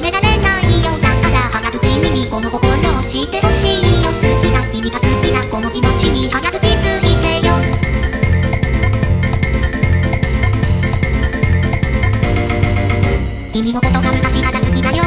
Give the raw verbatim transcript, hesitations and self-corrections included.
められないよ。だから早く君にこの心を知ってほしいよ。好きな君が好きなこの気持ちに早く気づいてよ。君のことが昔から好きだよ。